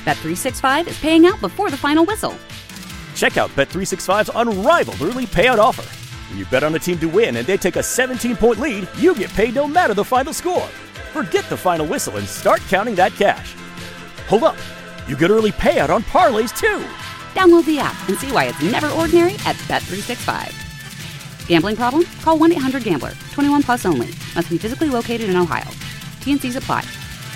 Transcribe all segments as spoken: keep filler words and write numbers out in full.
Bet three sixty-five is paying out before the final whistle. Check out Bet three sixty-five's unrivaled early payout offer. When you bet on a team to win and they take a seventeen-point lead, you get paid no matter the final score. Forget the final whistle and start counting that cash. Hold up. You get early payout on parlays, too. Download the app and see why it's never ordinary at Bet three sixty-five. Gambling problem? Call one eight hundred gambler. twenty-one plus only. Must be physically located in Ohio. T N Cs apply.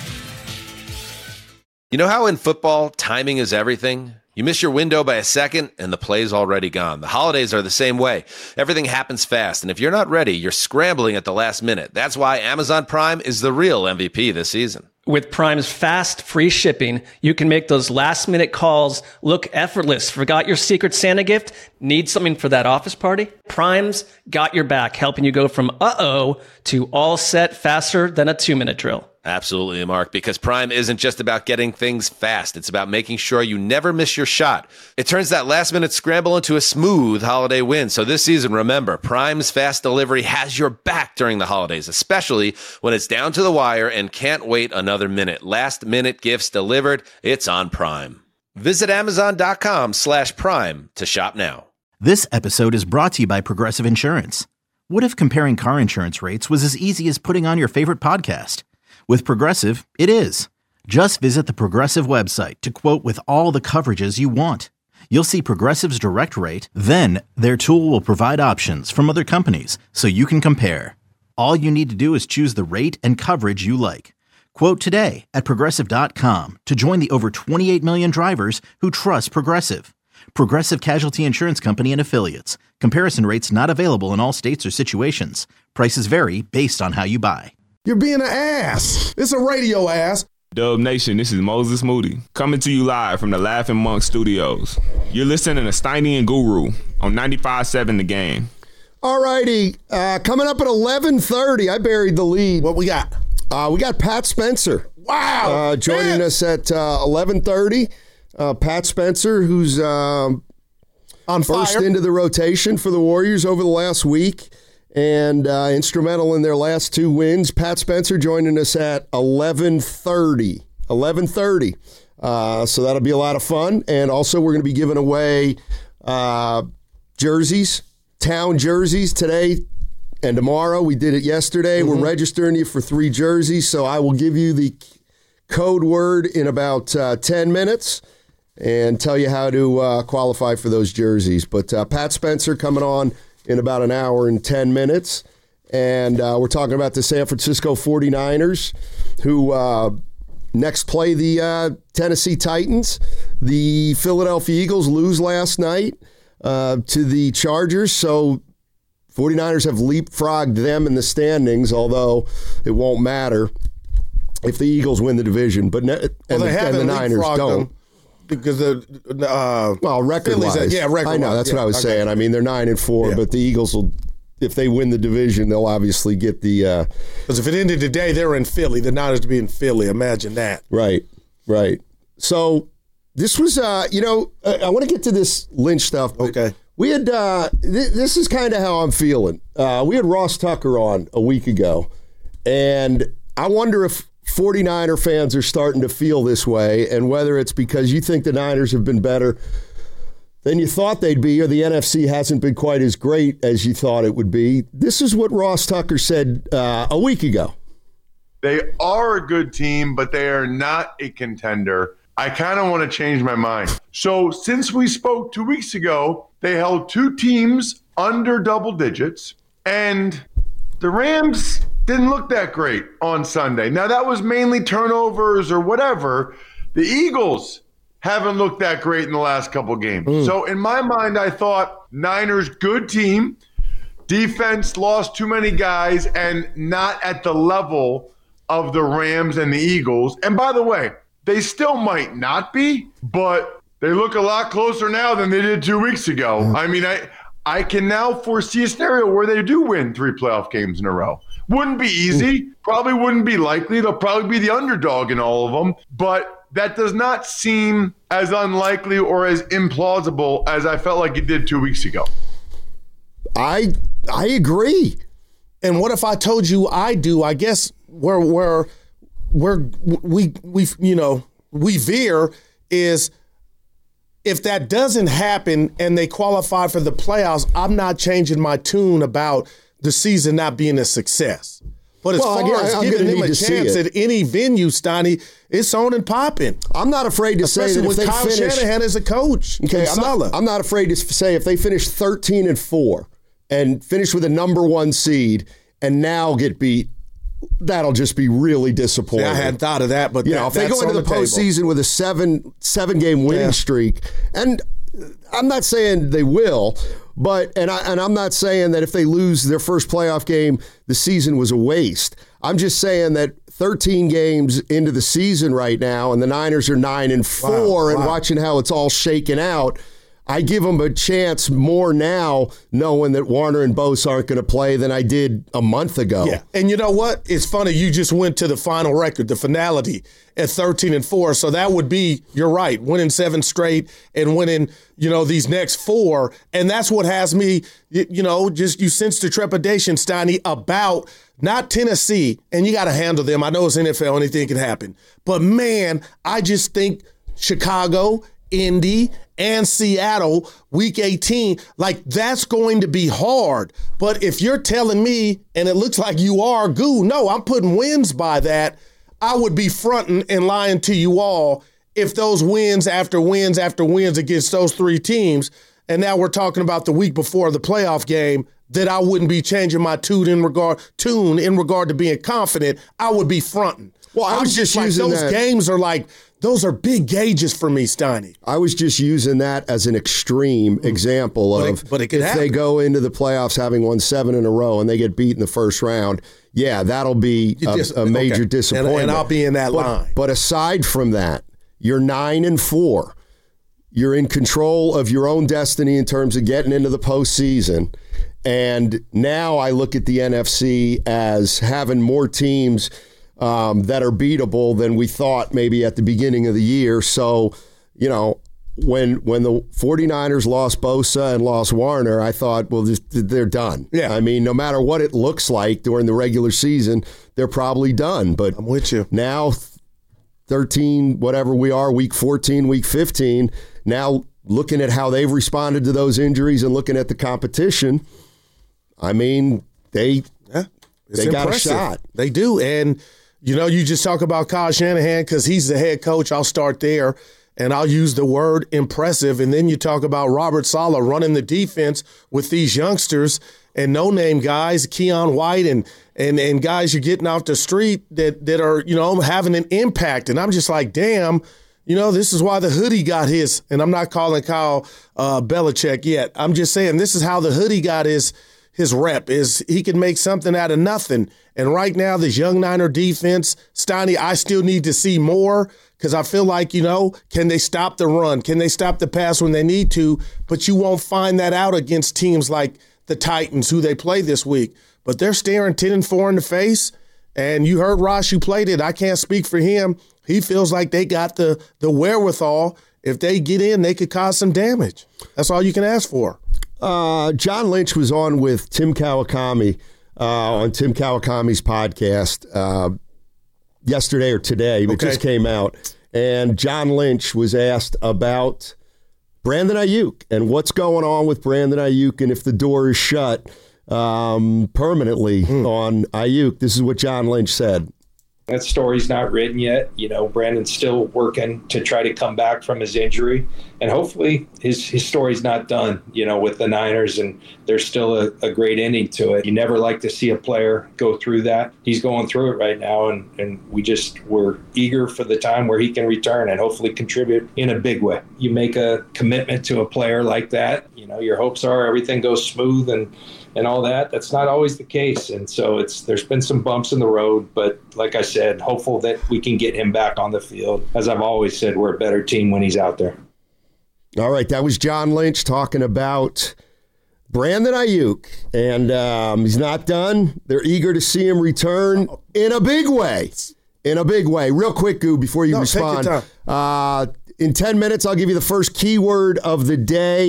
You know how in football, timing is everything? You miss your window by a second, and the play's already gone. The holidays are the same way. Everything happens fast, and if you're not ready, you're scrambling at the last minute. That's why Amazon Prime is the real M V P this season. With Prime's fast, free shipping, you can make those last-minute calls look effortless. Forgot your Secret Santa gift? Need something for that office party? Prime's got your back, helping you go from uh-oh to all set faster than a two-minute drill. Absolutely, Mark, because Prime isn't just about getting things fast. It's about making sure you never miss your shot. It turns that last-minute scramble into a smooth holiday win. So this season, remember, Prime's fast delivery has your back during the holidays, especially when it's down to the wire and can't wait another minute. Last-minute gifts delivered, it's on Prime. Visit Amazon.com slash Prime to shop now. This episode is brought to you by Progressive Insurance. What if comparing car insurance rates was as easy as putting on your favorite podcast? With Progressive, it is. Just visit the Progressive website to quote with all the coverages you want. You'll see Progressive's direct rate, then their tool will provide options from other companies so you can compare. All you need to do is choose the rate and coverage you like. Quote today at Progressive dot com to join the over twenty-eight million drivers who trust Progressive. Progressive Casualty Insurance Company and Affiliates. Comparison rates not available in all states or situations. Prices vary based on how you buy. You're being an ass. It's a radio ass. Dub Nation, this is Moses Moody, coming to you live from the Laughing Monk Studios. You're listening to Steiny and Guru on ninety-five point seven The Game. All righty. Uh, coming up at eleven thirty, I buried the lead. What we got? Uh, we got Pat Spencer. Wow. Uh, joining man. us at uh, eleven thirty. Uh, Pat Spencer, who's um, on fire. Burst into the rotation for the Warriors over the last week and uh, instrumental in their last two wins. Pat Spencer joining us at eleven thirty. eleven thirty. Uh, so that'll be a lot of fun. And also we're going to be giving away uh, jerseys, town jerseys today and tomorrow. We did it yesterday. Mm-hmm. We're registering you for three jerseys. So I will give you the code word in about uh, ten minutes and tell you how to uh, qualify for those jerseys. But uh, Pat Spencer coming on in about an hour and ten minutes. And uh, we're talking about the San Francisco forty-niners, who uh, next play the uh, Tennessee Titans. The Philadelphia Eagles lose last night uh, to the Chargers, so forty-niners have leapfrogged them in the standings, although it won't matter if the Eagles win the division. But ne- well, and, they the, and the Niners don't. Because the uh, well, record-wise, yeah, record. I know that's yeah, what I was okay. saying. I mean, they're nine and four, yeah. but the Eagles will, if they win the division, they'll obviously get the. Because uh, if at the end of the day they're in Philly, the Niners to be in Philly. Imagine that. Right, right. So this was, uh, you know, I, I want to get to this Lynch stuff. But okay. We had. Uh, th- this is kind of how I'm feeling. Uh, we had Ross Tucker on a week ago, and I wonder if forty-niner fans are starting to feel this way, and whether it's because you think the Niners have been better than you thought they'd be, or the N F C hasn't been quite as great as you thought it would be. This is what Ross Tucker said uh, a week ago. They are a good team, but they are not a contender. I kind of want to change my mind. So since we spoke two weeks ago, they held two teams under double digits, and the Rams didn't look that great on Sunday. Now, that was mainly turnovers or whatever. The Eagles haven't looked that great in the last couple games. Mm. So in my mind, I thought Niners, good team. Defense lost too many guys and not at the level of the Rams and the Eagles. And by the way, they still might not be, but they look a lot closer now than they did two weeks ago. Mm. I mean, I I can now foresee a scenario where they do win three playoff games in a row. Wouldn't be easy, probably wouldn't be likely. They'll probably be the underdog in all of them, but that does not seem as unlikely or as implausible as I felt like it did two weeks ago. I I agree. And what if I told you I do? I guess where where where we we you know we veer is if that doesn't happen and they qualify for the playoffs, I'm not changing my tune about the season not being a success. But as well, far I, as I'm giving them a chance at any venue, Steiny, it's on and popping. I'm not afraid to Especially say that if with they Kyle finish, Shanahan as a coach. Okay, I'm not, I'm not afraid to say if they finish thirteen and four and finish with a number one seed and now get beat, that'll just be really disappointing. See, I hadn't thought of that, but you that, know, if they go into the, the postseason with a seven seven game winning yeah. streak, and I'm not saying they will, but and I and I'm not saying that if they lose their first playoff game, the season was a waste. I'm just saying that thirteen games into the season right now, and the Niners are nine and four, wow, and wow. watching how it's all shaken out, I give them a chance more now, knowing that Warner and Bosa aren't going to play than I did a month ago. Yeah, and you know what? It's funny. You just went to the final record, the finality at thirteen and four. So that would be, you're right, winning seven straight and winning, you know, these next four. And that's what has me, you know, just you sense the trepidation, Steiny, about not Tennessee, and you got to handle them. I know it's N F L, anything can happen. But, man, I just think Chicago, Indy, and Seattle, week eighteen, like that's going to be hard. But if you're telling me, and it looks like you are, goo, no, I'm putting wins by that, I would be fronting and lying to you all if those wins after wins after wins against those three teams, and now we're talking about the week before the playoff game, that I wouldn't be changing my tune in regard tune in regard to being confident. I would be fronting. Well, I was just like using those that. games are like those are big gauges for me, Steiny. I was just using that as an extreme example but of it, but it could if happen. they go into the playoffs having won seven in a row and they get beat in the first round. Yeah, that'll be a, dis- a major okay. disappointment. And, and I'll be in that but, line. But aside from that, you're nine and four. You're in control of your own destiny in terms of getting into the postseason. And now I look at the N F C as having more teams um, that are beatable than we thought maybe at the beginning of the year. So, you know, when when the 49ers lost Bosa and lost Warner, I thought, well, just, they're done. Yeah. I mean, no matter what it looks like during the regular season, they're probably done. But I'm with you. Now, thirteen, whatever we are, week fourteen, week fifteen, now looking at how they've responded to those injuries and looking at the competition, I mean, they yeah, they got impressive. a shot. They do. And, you know, you just talk about Kyle Shanahan because he's the head coach. I'll start there, and I'll use the word impressive. And then you talk about Robert Saleh running the defense with these youngsters and no-name guys, Keon White and and and guys you're getting off the street that, that are, you know, having an impact. And I'm just like, damn, you know, this is why the hoodie got his. And I'm not calling Kyle uh, Belichick yet. I'm just saying this is how the hoodie got his his rep, is he can make something out of nothing. And right now, this young Niner defense, Steiny, I still need to see more because I feel like, you know, can they stop the run? Can they stop the pass when they need to? But you won't find that out against teams like the Titans, who they play this week. But they're staring ten and four in the face. And you heard Ross, who played it. I can't speak for him. He feels like they got the the wherewithal. If they get in, they could cause some damage. That's all you can ask for. Uh, John Lynch was on with Tim Kawakami uh, on Tim Kawakami's podcast uh, yesterday or today. It okay. just came out. And John Lynch was asked about Brandon Ayuk and what's going on with Brandon Ayuk and if the door is shut um, permanently mm. on Ayuk. This is what John Lynch said. That story's not written yet. You know, Brandon's still working to try to come back from his injury. And hopefully his, his story's not done, you know, with the Niners. And there's still a, a great ending to it. You never like to see a player go through that. He's going through it right now. And, and we just, we're eager for the time where he can return and hopefully contribute in a big way. You make a commitment to a player like that, you know, your hopes are everything goes smooth and and all that. That's not always the case. And so it's there's been some bumps in the road, but like I said, hopeful that we can get him back on the field. As I've always said, we're a better team when he's out there. All right, that was John Lynch talking about Brandon Ayuk, and um, he's not done. They're eager to see him return in a big way. In a big way. Real quick, Goo, before you no, respond. Uh, in ten minutes, I'll give you the first keyword of the day.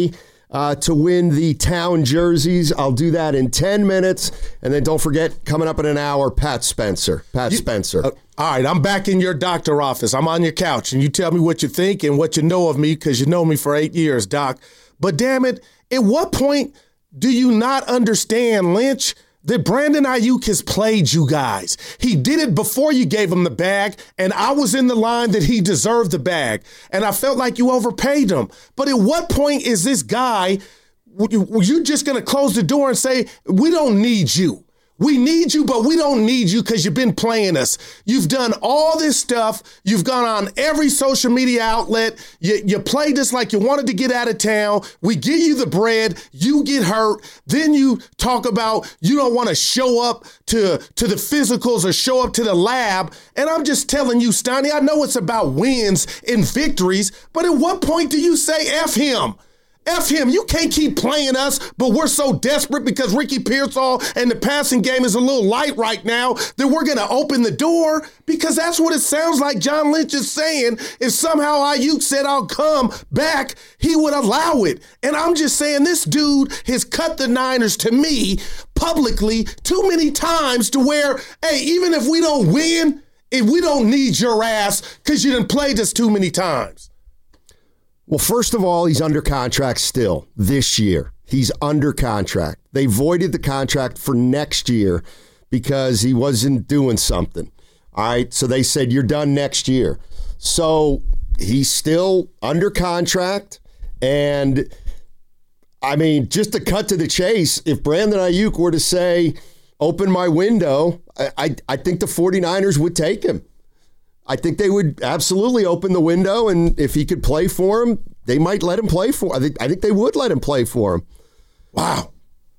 uh, to win the town jerseys. I'll do that in ten minutes. And then don't forget, coming up in an hour, Pat Spencer. Pat you, Spencer. Uh, all right, I'm back in your doctor office. I'm on your couch, and you tell me what you think and what you know of me because you know me for eight years, Doc. But damn it, at what point do you not understand, Lynch, that Brandon Aiyuk has played you guys? He did it before you gave him the bag, and I was in the line that he deserved the bag, and I felt like you overpaid him. But at what point is this guy, you just going to close the door and say, we don't need you? We need you, but we don't need you because you've been playing us. You've done all this stuff. You've gone on every social media outlet. You, you played us like you wanted to get out of town. We give you the bread. You get hurt. Then you talk about you don't want to show up to, to the physicals or show up to the lab. And I'm just telling you, Steiny, I know it's about wins and victories, but at what point do you say F him? F him. You can't keep playing us, but we're so desperate because Ricky Pearsall and the passing game is a little light right now that we're going to open the door, because that's what it sounds like John Lynch is saying. If somehow Aiyuk said, I'll come back, he would allow it. And I'm just saying this dude has cut the Niners to me publicly too many times to where, hey, even if we don't win, if we don't need your ass because you done played us too many times. Well, first of all, he's under contract still this year. He's under contract. They voided the contract for next year because he wasn't doing something. All right, so they said, you're done next year. So he's still under contract. And, I mean, just to cut to the chase, if Brandon Aiyuk were to say, open my window, I, I, I think the 49ers would take him. I think they would absolutely open the window, and if he could play for him, they might let him play for him. I think, I think they would let him play for him. Wow.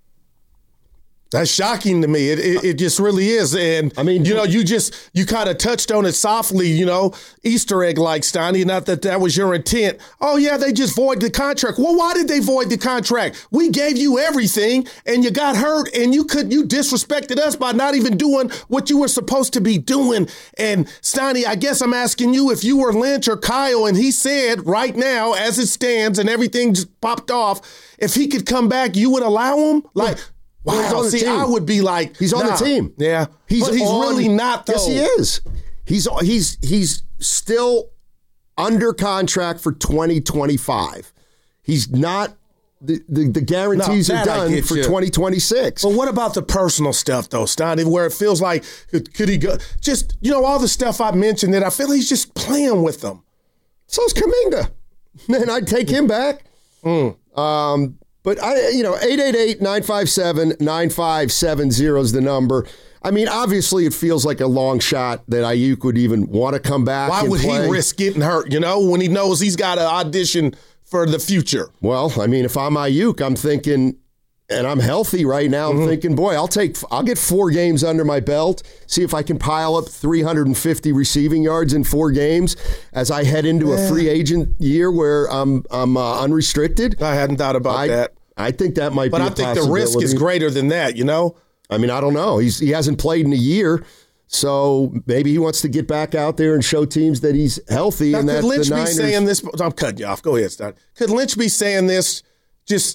That's shocking to me. It, it it just really is. And, I mean, you know, you just, you kind of touched on it softly, you know, Easter egg like, Steiny, not that that was your intent. Oh, yeah, they just void the contract. Well, why did they void the contract? We gave you everything, and you got hurt, and you could you disrespected us by not even doing what you were supposed to be doing. And, Steiny, I guess I'm asking you, if you were Lynch or Kyle, and he said right now, as it stands, and everything just popped off, if he could come back, you would allow him? Like, yeah. Wow, see, team. I would be like, he's on nah. the team. Yeah, he's but he's on, really not, though. Yes, he is. He's he's he's still under contract for twenty twenty-five. He's not, the, the, the guarantees no, are done for you. twenty twenty-six. But what about the personal stuff, though, Steiny, where it feels like, could, could he go, just, you know, all the stuff I mentioned that I feel he's just playing with them. So's Kuminga. Man, I'd take him back. Mm. Um, But, I, you know, eight eight eight, nine five seven, nine five seven zero is the number. I mean, obviously it feels like a long shot that Aiyuk would even want to come back. Why and would play. he risk getting hurt, you know, when he knows he's got to audition for the future? Well, I mean, if I'm Aiyuk, I'm thinking, and I'm healthy right now, I'm mm-hmm. thinking, boy, I'll take, I'll get four games under my belt, see if I can pile up three hundred fifty receiving yards in four games as I head into yeah. a free agent year where I'm I'm uh, unrestricted. I hadn't thought about I, that. I think that might but be I a think the risk is greater than that, you know? I mean, I don't know. He's He hasn't played in a year, so maybe he wants to get back out there and show teams that he's healthy. Now, and could that Lynch the be Niners, saying this? I'm cutting you off. Go ahead, Stan. Could Lynch be saying this just,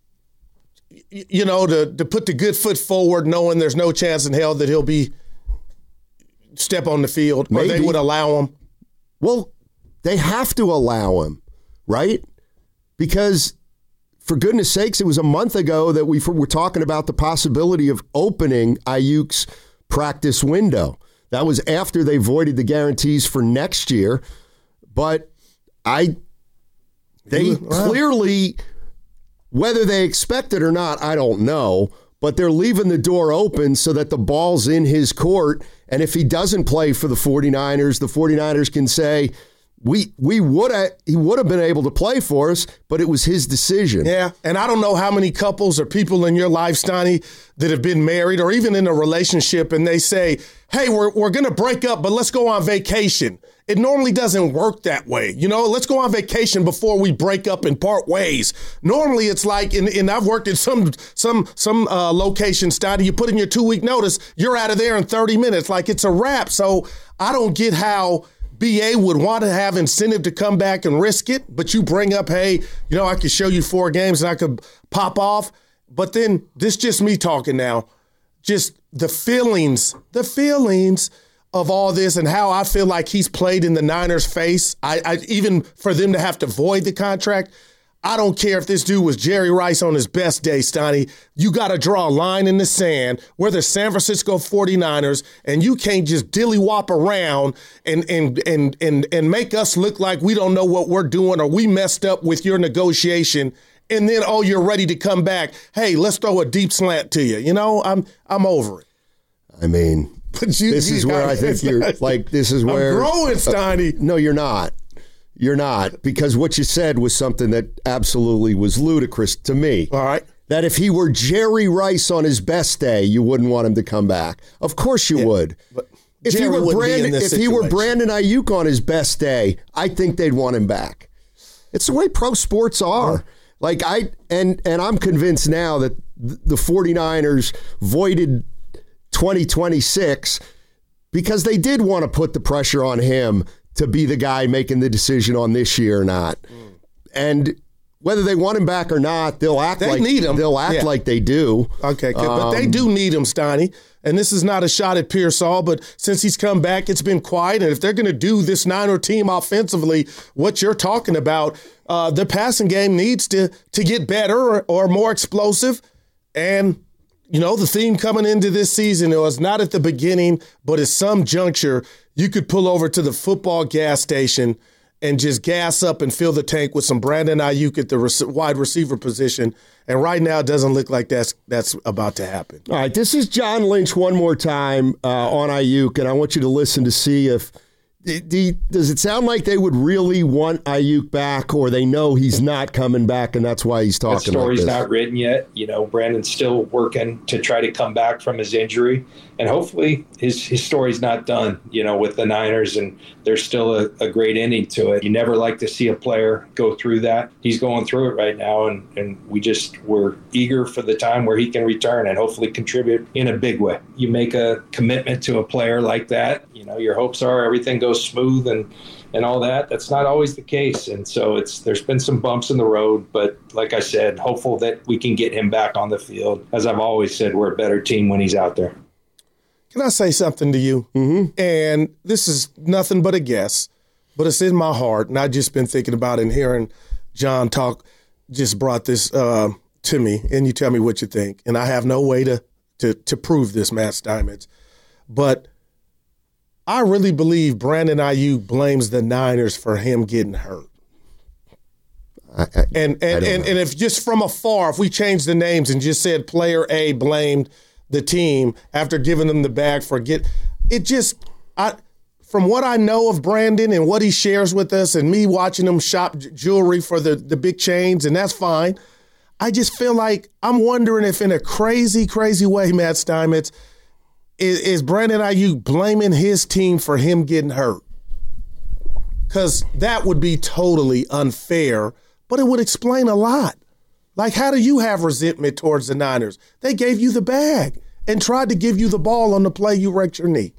you know, to, to put the good foot forward, knowing there's no chance in hell that he'll be step on the field, maybe. Or they would allow him? Well, they have to allow him, right? Because, for goodness sakes, it was a month ago that we were talking about the possibility of opening Aiyuk's practice window. That was after they voided the guarantees for next year. But I, they wow. clearly, whether they expect it or not, I don't know, but they're leaving the door open so that the ball's in his court. And if he doesn't play for the 49ers, the 49ers can say, We we would have he would have been able to play for us, but it was his decision. Yeah, and I don't know how many couples or people in your life, Steiny, that have been married or even in a relationship, and they say, "Hey, we're we're gonna break up, but let's go on vacation." It normally doesn't work that way, you know. Let's go on vacation before we break up and part ways. Normally, it's like, and, and I've worked at some some some uh, locations, Steiny. You put in your two week notice, you're out of there in thirty minutes, like it's a wrap. So I don't get how B A would want to have incentive to come back and risk it, but you bring up, hey, you know, I could show you four games and I could pop off. But then this just me talking now. Just the feelings, the feelings of all this and how I feel like he's played in the Niners' face. I, I even for them to have to void the contract. I don't care if this dude was Jerry Rice on his best day, Stoney. You got to draw a line in the sand. We're the San Francisco forty-niners, and you can't just dilly-wop around and, and, and, and, and make us look like we don't know what we're doing or we messed up with your negotiation, and then, oh, you're ready to come back. Hey, let's throw a deep slant to you. You know, I'm I'm over it. I mean, but you, this you is where I think you're, like, this is where. I'm growing, Stoney. Uh, no, you're not. You're not, because what you said was something that absolutely was ludicrous to me. All right. That if he were Jerry Rice on his best day, you wouldn't want him to come back. Of course you yeah, would. But if he were Brandon, if situation. he were Brandon Ayuk on his best day, I think they'd want him back. It's the way pro sports are. Yeah. Like I and and I'm convinced now that the forty-niners voided twenty twenty-six because they did want to put the pressure on him to be the guy making the decision on this year or not. Mm. And whether they want him back or not, they'll act they like need him. They'll act yeah. like they do. Okay, good. Um, but they do need him, Stoney. And this is not a shot at Pearsall, but since he's come back, it's been quiet. And if they're going to do this Niner team offensively, what you're talking about, uh, the passing game needs to to get better or, or more explosive. And you know, the theme coming into this season, it was not at the beginning, but at some juncture, you could pull over to the football gas station and just gas up and fill the tank with some Brandon Ayuk at the rec- wide receiver position. And right now, it doesn't look like that's that's about to happen. All right, this is John Lynch one more time uh, on Ayuk, and I want you to listen to see if the, does it sound like they would really want Ayuk back, or they know he's not coming back, and that's why he's talking about this? The story's not written yet. You know, Brandon's still working to try to come back from his injury, and hopefully his his story's not done, you know, with the Niners, and there's still a, a great ending to it. You never like to see a player go through that. He's going through it right now, and, and we just, we're eager for the time where he can return and hopefully contribute in a big way. You make a commitment to a player like that, you know, your hopes are everything goes smooth and and all that. That's not always the case. And so it's there's been some bumps in the road, but like I said, hopeful that we can get him back on the field. As I've always said, we're a better team when he's out there. Can I say something to you? Mm-hmm. And this is nothing but a guess, but it's in my heart, and I've just been thinking about it and hearing John talk just brought this uh, to me, and you tell me what you think. And I have no way to to, to prove this, Matt Steinmetz, but I really believe Brandon Ayuk blames the Niners for him getting hurt. I, I, and and, and, and if just from afar, if we changed the names and just said player A blamed the team after giving them the bag for get, it just, I from what I know of Brandon and what he shares with us and me watching him shop jewelry for the, the big chains, and that's fine, I just feel like I'm wondering if in a crazy, crazy way, Matt Steinmetz, Is, is Brandon Ayuk blaming his team for him getting hurt? Because that would be totally unfair, but it would explain a lot. Like, how do you have resentment towards the Niners? They gave you the bag and tried to give you the ball on the play you wrecked your knee.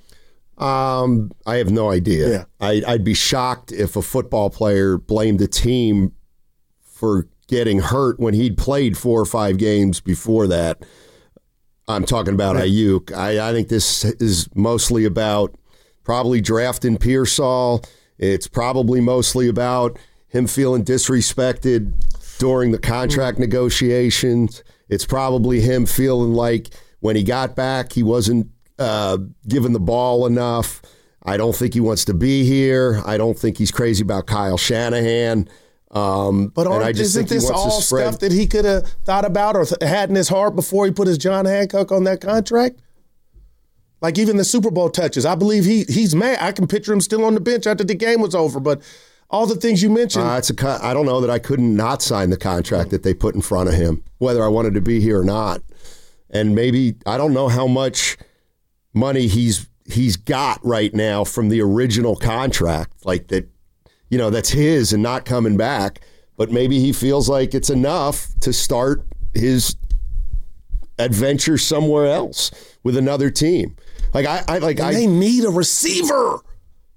Um, I have no idea. Yeah. I, I'd be shocked if a football player blamed the team for getting hurt when he'd played four or five games before that. I'm talking about right. Ayuk. I, I think this is mostly about probably drafting Pearsall. It's probably mostly about him feeling disrespected during the contract mm-hmm. negotiations. It's probably him feeling like when he got back, he wasn't uh, given the ball enough. I don't think he wants to be here. I don't think he's crazy about Kyle Shanahan. Um, but I just isn't think this all stuff that he could have thought about or th- had in his heart before he put his John Hancock on that contract? Like even the Super Bowl touches. I believe he he's mad. I can picture him still on the bench after the game was over. But all the things you mentioned. Uh, it's a, I don't know that I couldn't not sign the contract that they put in front of him, whether I wanted to be here or not. And maybe, I don't know how much money he's he's got right now from the original contract, like that. You know, that's his and not coming back, but maybe he feels like it's enough to start his adventure somewhere else with another team. Like I, I like and I they need a receiver.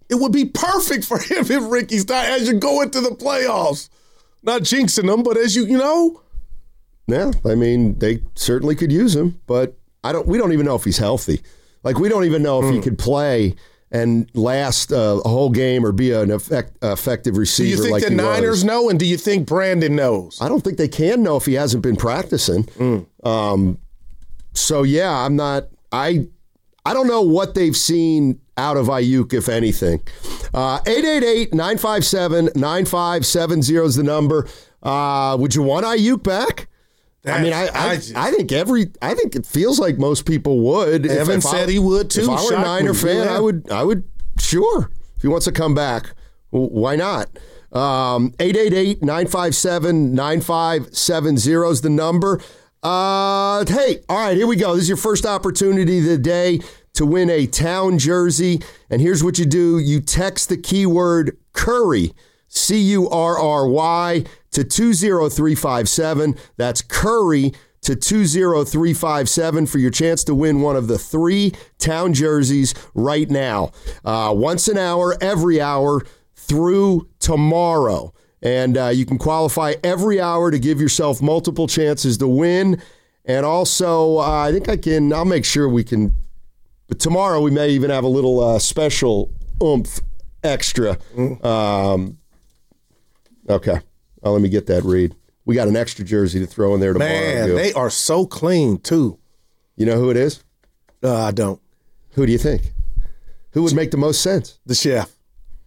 It would be perfect for him if Ricky's not as you go into the playoffs. Not jinxing them, but as you, you know. Yeah, I mean, they certainly could use him, but I don't. We don't even know if he's healthy. Like, we don't even know if mm. he could play and last uh, a whole game or be an effect, uh, effective receiver. Do you think like the he Niners was. know, and do you think Brandon knows? I don't think they can know if he hasn't been practicing. Mm. Um, so, yeah, I'm not – I I don't know what they've seen out of Ayuk, if anything. Uh, eight eight eight, nine five seven, nine five seven zero is the number. Uh, would you want Ayuk back? That's, I mean, I I, I, just, I think every I think it feels like most people would. Evan if, if said I, he would too. If I were a Niner fan, I would I would sure. If he wants to come back, why not? Um, eight eight eight, nine five seven, nine five seven zero is the number. Uh, hey, all right, here we go. This is your first opportunity of the day to win a town jersey. And here's what you do. You text the keyword Curry, C U R R Y, to two zero three five seven. That's Curry to two zero three five seven for your chance to win one of the three town jerseys right now. Uh, once an hour, every hour through tomorrow. And uh, you can qualify every hour to give yourself multiple chances to win. And also, uh, I think I can, I'll make sure we can, but tomorrow we may even have a little uh, special oomph extra. Um, okay. Oh, let me get that read. We got an extra jersey to throw in there tomorrow. Man, they are so clean, too. You know who it is? Uh, I don't. Who do you think? Who would make the most sense? The chef.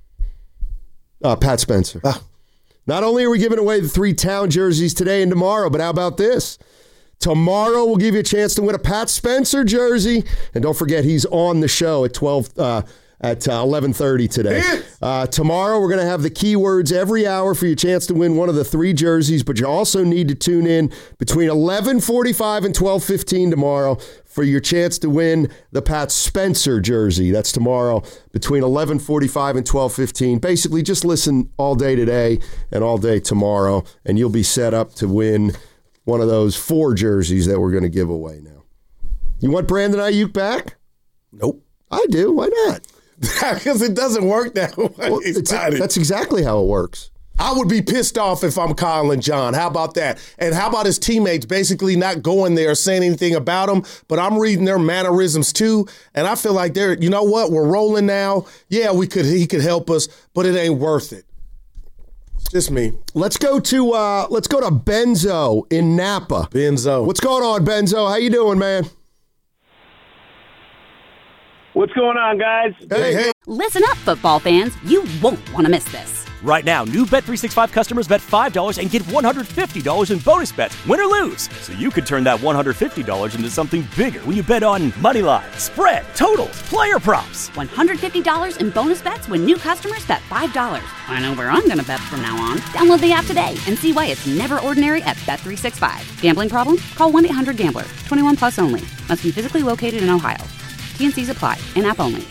Uh, Pat Spencer. Ah. Not only are we giving away the three town jerseys today and tomorrow, but how about this? Tomorrow we'll give you a chance to win a Pat Spencer jersey. And don't forget, he's on the show at twelve uh, at uh, eleven thirty today. Uh, tomorrow we're going to have the keywords every hour for your chance to win one of the three jerseys, but you also need to tune in between eleven forty-five and twelve fifteen tomorrow for your chance to win the Pat Spencer jersey. That's tomorrow between eleven forty-five and twelve fifteen. Basically, just listen all day today and all day tomorrow, and you'll be set up to win one of those four jerseys that we're going to give away now. You want Brandon Ayuk back? Nope. I do. Why not? Because it doesn't work that way. Well, it's, that's exactly how it works. I would be pissed off if I'm Kyle and John. How about that? And how about his teammates basically not going there saying anything about him, but I'm reading their mannerisms too, and I feel like they're, you know what, we're rolling now. Yeah, we could he could help us, but it ain't worth it. Just me. Let's go to uh, let's go to Benzo in Napa. Benzo. What's going on, Benzo? How you doing, man? What's going on, guys? Hey, hey. Listen up, football fans. You won't want to miss this. Right now, new Bet three sixty-five customers bet five dollars and get one hundred fifty dollars in bonus bets, win or lose. So you could turn that one hundred fifty dollars into something bigger when you bet on money line, spread, totals, player props. one hundred fifty dollars in bonus bets when new customers bet five dollars. I know where I'm going to bet from now on. Download the app today and see why it's never ordinary at Bet three sixty-five. Gambling problem? Call one eight hundred gambler. twenty-one plus only. Must be physically located in Ohio. T N Cs apply. In-app only.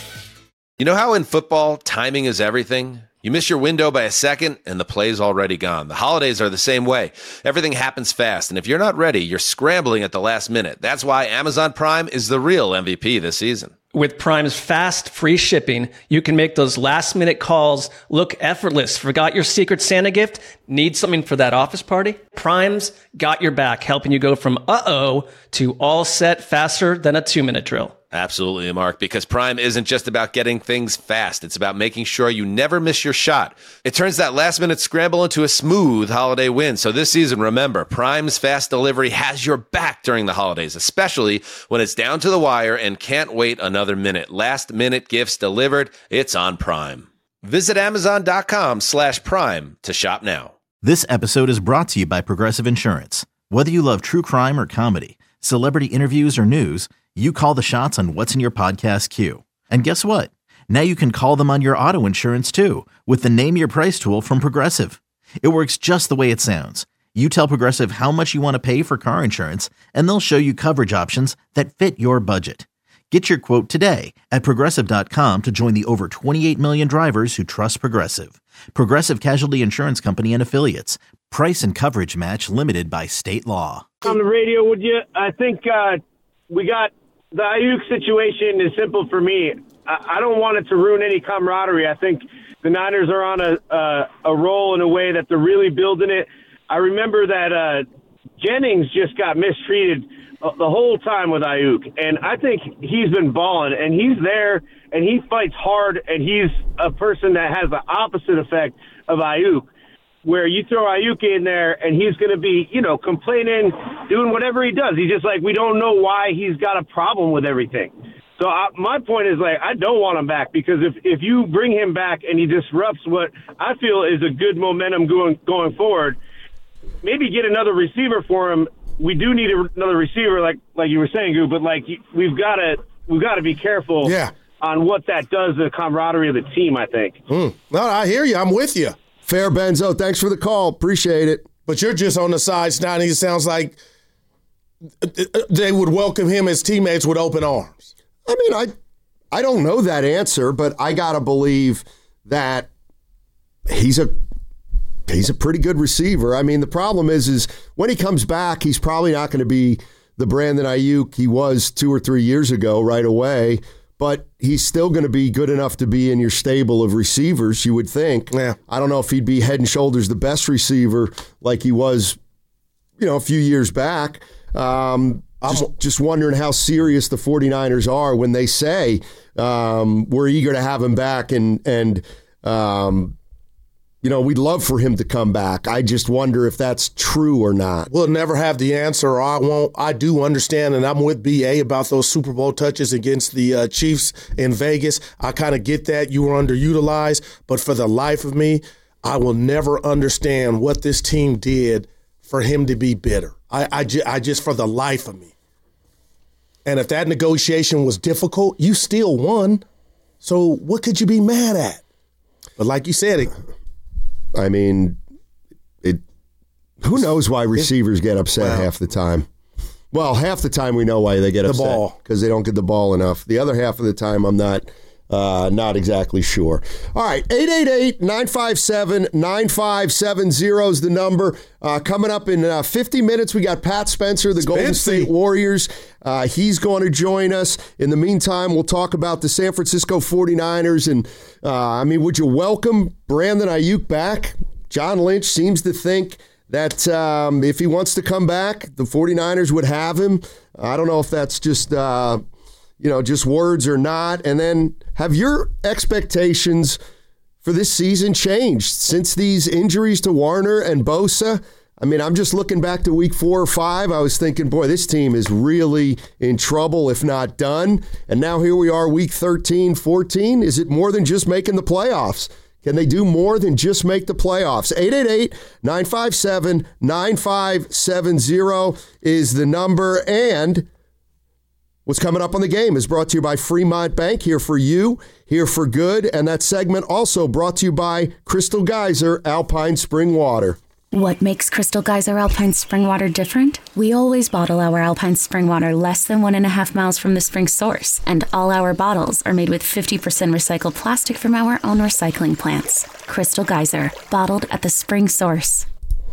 You know how in football, timing is everything? You miss your window by a second, and the play's already gone. The holidays are the same way. Everything happens fast, and if you're not ready, you're scrambling at the last minute. That's why Amazon Prime is the real M V P this season. With Prime's fast, free shipping, you can make those last-minute calls look effortless. Forgot your Secret Santa gift? Need something for that office party? Prime's got your back, helping you go from uh-oh to all set faster than a two-minute drill. Absolutely, Mark, because Prime isn't just about getting things fast. It's about making sure you never miss your shot. It turns that last-minute scramble into a smooth holiday win. So this season, remember, Prime's fast delivery has your back during the holidays, especially when it's down to the wire and can't wait another minute. Last-minute gifts delivered, it's on Prime. Visit Amazon.com slash Prime to shop now. This episode is brought to you by Progressive Insurance. Whether you love true crime or comedy, celebrity interviews or news, you call the shots on what's in your podcast queue. And guess what? Now you can call them on your auto insurance too with the Name Your Price tool from Progressive. It works just the way it sounds. You tell Progressive how much you want to pay for car insurance, and they'll show you coverage options that fit your budget. Get your quote today at Progressive dot com to join the over twenty-eight million drivers who trust Progressive. Progressive Casualty Insurance Company and Affiliates. Price and coverage match limited by state law. On the radio, would you? I think uh, we got the Ayuk situation is simple for me. I, I don't want it to ruin any camaraderie. I think the Niners are on a uh, a roll in a way that they're really building it. I remember that uh, Jennings just got mistreated the whole time with Ayuk, and I think he's been balling, and he's there, and he fights hard, and he's a person that has the opposite effect of Ayuk, where you throw Ayuk in there, and he's going to be, you know, complaining, doing whatever he does. He's just like, we don't know why he's got a problem with everything. So I, my point is, like, I don't want him back, because if, if you bring him back and he disrupts what I feel is a good momentum going going forward, maybe get another receiver for him. We do need a, another receiver, like like you were saying, Goo, but like we've got to we've got to be careful yeah. on what that does to the camaraderie of the team, I think. Mm. No, I hear you. I'm with you. Fair, Benzo. Thanks for the call. Appreciate it. But you're just on the sides now, and it sounds like they would welcome him as teammates with open arms. I mean, I I don't know that answer, but I got to believe that he's a he's a pretty good receiver. I mean, the problem is, is when he comes back, he's probably not going to be the Brandon Ayuk he was two or three years ago right away, but he's still going to be good enough to be in your stable of receivers, you would think. Yeah. I don't know if he'd be head and shoulders the best receiver like he was, you know, a few years back. Um, just, just wondering how serious the 49ers are when they say um, we're eager to have him back and, and um, you know, we'd love for him to come back. I just wonder if that's true or not. We'll never have the answer, or I won't. I do understand, and I'm with B A about those Super Bowl touches against the uh, Chiefs in Vegas. I kind of get that. You were underutilized, but for the life of me, I will never understand what this team did for him to be bitter. I, I, ju- I just, for the life of me. And if that negotiation was difficult, you still won. So what could you be mad at? But like you said, it, I mean, it. Who knows why receivers get upset well, half the time? Well, half the time we know why they get the upset. ball. Because they don't get the ball enough. The other half of the time, I'm not uh, not exactly sure. All right, eight eight eight, nine five seven, nine five seven zero is the number. Uh, coming up in uh, fifty minutes, we got Pat Spencer, the Spency. Golden State Warriors. Uh, he's going to join us. In the meantime, we'll talk about the San Francisco 49ers. And, uh, I mean, would you welcome Brandon Ayuk back? John Lynch seems to think that um, if he wants to come back, the 49ers would have him. I don't know if that's just, uh, you know, just words or not. And then have your expectations for this season changed since these injuries to Warner and Bosa? I mean, I'm just looking back to week four or five. I was thinking, boy, this team is really in trouble, if not done. And now here we are, week thirteen, fourteen. Is it more than just making the playoffs? Can they do more than just make the playoffs? eight eight eight, nine five seven, nine five seven zero is the number. And what's coming up on the game is brought to you by Fremont Bank. Here for you, here for good. And that segment also brought to you by Crystal Geyser Alpine Spring Water. What makes Crystal Geyser Alpine Spring Water different? We always bottle our Alpine Spring Water less than one and a half miles from the spring source, and all our bottles are made with fifty percent recycled plastic from our own recycling plants. Crystal Geyser, bottled at the spring source.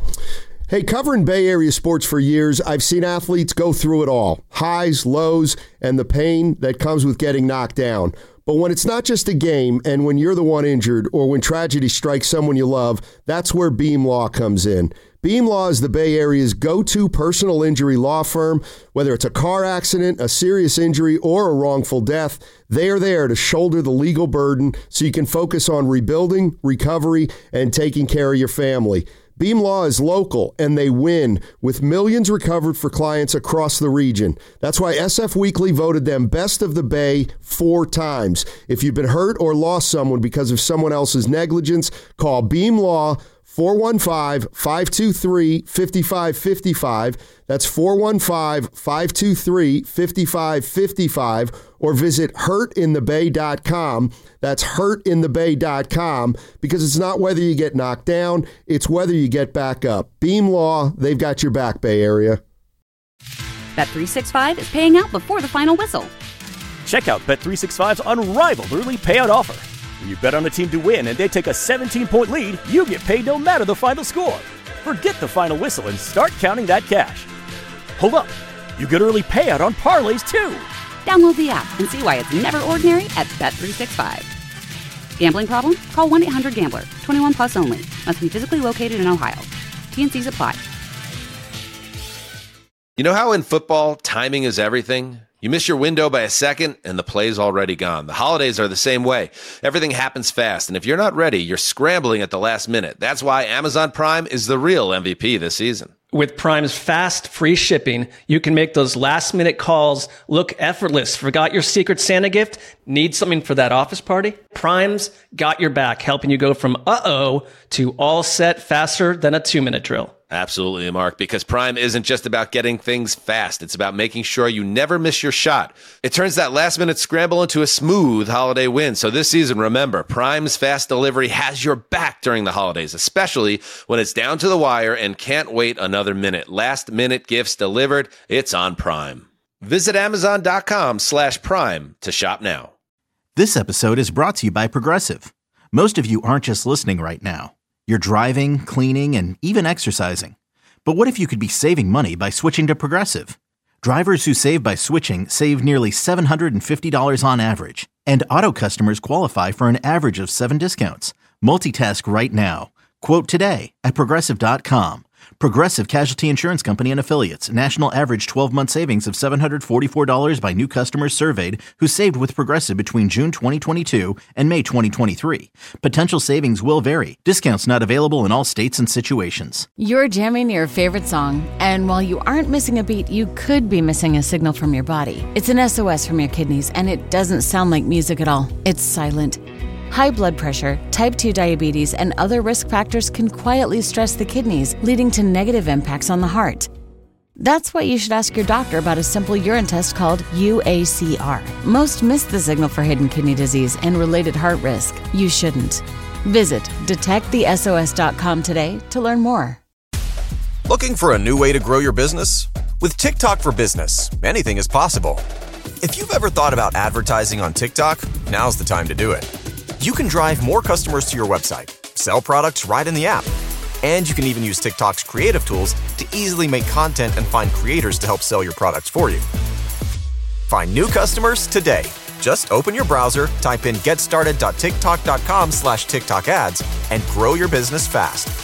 Hey, covering Bay Area sports for years, I've seen athletes go through it all. Highs, lows, and the pain that comes with getting knocked down. But when it's not just a game, and when you're the one injured, or when tragedy strikes someone you love, that's where Beam Law comes in. Beam Law is the Bay Area's go-to personal injury law firm. Whether it's a car accident, a serious injury, or a wrongful death, they are there to shoulder the legal burden so you can focus on rebuilding, recovery, and taking care of your family. Beam Law is local, and they win, with millions recovered for clients across the region. That's why S F Weekly voted them Best of the Bay four times. If you've been hurt or lost someone because of someone else's negligence, call Beam Law, four one five, five two three, five five five five. That's four one five, five two three, five five five five. Or visit hurt in the bay dot com. That's hurt in the bay dot com, because it's not whether you get knocked down, it's whether you get back up. Beam Law, they've got your back, Bay Area. Bet three sixty-five is paying out before the final whistle. Check out Bet three sixty-five's unrivaled early payout offer. When you bet on a team to win and they take a seventeen-point lead, you get paid no matter the final score. Forget the final whistle and start counting that cash. Hold up. You get early payout on parlays, too. Download the app and see why it's never ordinary at Bet three sixty-five. Gambling problem? Call one eight hundred gambler. twenty-one plus only. Must be physically located in Ohio. T and C's apply. You know how in football, timing is everything? You miss your window by a second, and the play's already gone. The holidays are the same way. Everything happens fast, and if you're not ready, you're scrambling at the last minute. That's why Amazon Prime is the real M V P this season. With Prime's fast, free shipping, you can make those last-minute calls look effortless. Forgot your Secret Santa gift? Need something for that office party? Prime's got your back, helping you go from uh-oh to all set faster than a two-minute drill. Absolutely, Mark, because Prime isn't just about getting things fast. It's about making sure you never miss your shot. It turns that last-minute scramble into a smooth holiday win. So this season, remember, Prime's fast delivery has your back during the holidays, especially when it's down to the wire and can't wait another minute. Last-minute gifts delivered, it's on Prime. Visit Amazon.com slash Prime to shop now. This episode is brought to you by Progressive. Most of you aren't just listening right now. You're driving, cleaning, and even exercising. But what if you could be saving money by switching to Progressive? Drivers who save by switching save nearly seven hundred fifty dollars on average. And auto customers qualify for an average of seven discounts. Multitask right now. Quote today at Progressive dot com. Progressive Casualty Insurance Company and Affiliates. National average twelve-month savings of seven hundred forty-four dollars by new customers surveyed who saved with Progressive between June twenty twenty-two and May twenty twenty-three. Potential savings will vary. Discounts not available in all states and situations. You're jamming your favorite song, and while you aren't missing a beat, you could be missing a signal from your body. It's an S O S from your kidneys, and it doesn't sound like music at all. It's silent. High blood pressure, type two diabetes, and other risk factors can quietly stress the kidneys, leading to negative impacts on the heart. That's why you should ask your doctor about a simple urine test called U A C R. Most miss the signal for hidden kidney disease and related heart risk. You shouldn't. Visit detect the S O S dot com today to learn more. Looking for a new way to grow your business? With TikTok for Business, anything is possible. If you've ever thought about advertising on TikTok, now's the time to do it. You can drive more customers to your website, sell products right in the app, and you can even use TikTok's creative tools to easily make content and find creators to help sell your products for you. Find new customers today. Just open your browser, type in getstarted dot tiktok dot com slash TikTok ads, and grow your business fast.